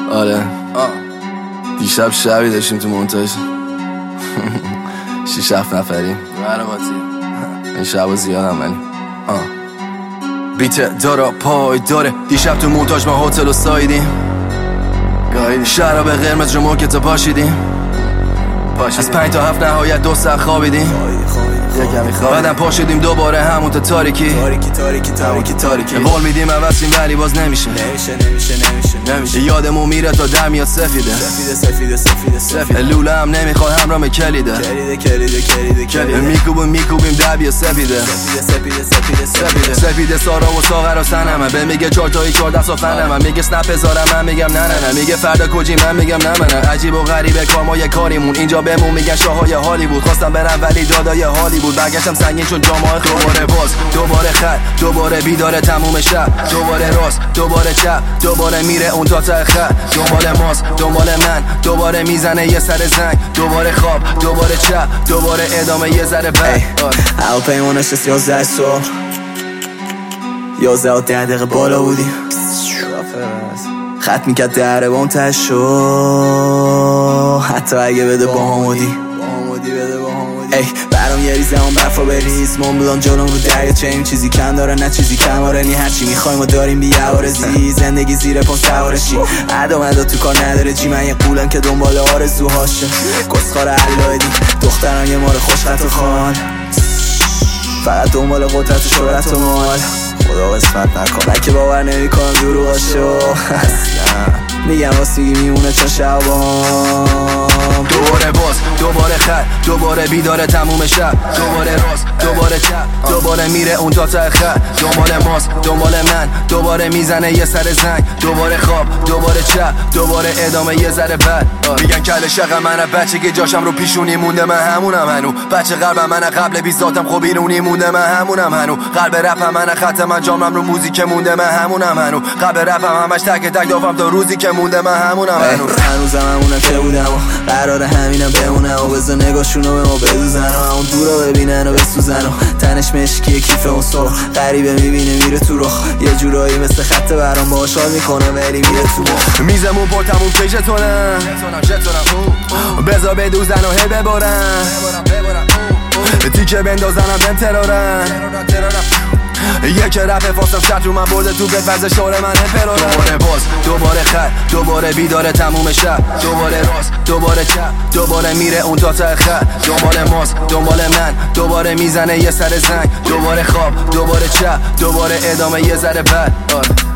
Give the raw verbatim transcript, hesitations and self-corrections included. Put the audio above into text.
آره دیشب شبی داشتیم تو مونتاژ شیش هفت نفریم این شب زیادم ولی بیت دارا پای داره. دیشب تو مونتاژ ما هتل و سایدیم، شراب قرمز رو موکت پاشیدیم، از پنج تا هفت نهایت دو ساعت خوابیدیم، بعدم پاشیدیم دوباره همون تا تاریکی تاریکی تاریکی تاریکی تاریکی قول میدیم عوضیم ولی باز نمیشه نمیشه نمیشه نمیشه نمیشه یادمون میره تا در میاد سفیده سفیده سفیده سفیده سفیده لوله هم نمیخواد همراه کلیده کلیده کلیده کلیده کلیده میکوبیم میکوبیم در بیا سفیده سفیده سفیده سفیده سفیده سفیده سارا و ساغر و سنمه به میگه چهار تایی چهارده سا فنمه میگه اسنپ بذارم من میگم نه نه نه میگه فردا کجی من میگم نه من عجیب و غریبه کار ما یه کاریمون اینجا بهمون میگن شاهای هالیوود خواستم برم ولی دادای هالی بود برگشتم سنگین چون جامعه دوباره باز دوباره خط دوباره بیداره تموم شب دوباره راست دوباره چپ دوباره میره اون تا ته خط دنبال ماست دنبال من دوباره میزنه یه سر زنگ دوباره خواب دوباره چپ دوباره ادامه یه ذره بعد هواپیما نشست یازده صبح یازده و ده دقیقه بالا بودیم خط میکرد دره بام تشو حتی اگه بده با همودی ای برام یه ریزه هم برفا بریز من بودم جلوم رو دریا چیم چیزی کم داره نه چیزی کم آره نی هرچی میخوایم و داریم بی عوارضی زندگی زیر پا سوارشی عدا مدا تو کار نداره چی من یه قولم که دنبال آرزوهاشه کسخار علایدی دخترم یه مار خوش خط و خان فقط دنبال قدرت و شهرت و مال خدا قسمت نکن بلکه باور نمی کنم دروغاشو میگم واسه میمونه چون شبام دوباره باز دوباره خط دوباره بیداره تموم شب دوباره راست دوباره چپ دوباره میره اون تا ته خط دنبال ماست دنبال من دوباره میزنه یه سر زنگ دوباره خواب دوباره چپ دوباره ادامه یه ذره بعد میگن کل شقه من بچگی جاشم رو پیشونی مونده من همونم هنو بچه قلبم من قبل بیست ذاتم خب بیرونی مونده من همونم هنو قلب رپم من خط من جامم رو موزیک مونده من همونم هنو قلب رپم همش تک تک دافم تا روزی که مونده من همونم هنو هنوزم همونم که بودم و قراره همینم بمونه و بذار نگاهشونو به ما بدوزن و همون دورا ببینن و بسوزن و تنش مشکیه کیف اون سرخ غریبه میبینه میره تو رخ یه جورایی مثل خط برام باهاش حال میکنه ولی میره تو مخ میزمون پرتمون که جتونم بذار بدوزن و هی ببارن تیکه بندازنم بهم ترارن یک رپ فاستم شد رو من برده تو بد وزه شعر من امپرارم دوباره باز دوباره خط دوباره بیداره تموم شب دوباره راست دوباره چپ دوباره میره اون تا ته خط دنبال ماست دنبال من دوباره میزنه یه سر زنگ دوباره خواب دوباره چپ دوباره ادامه یه ذره بعد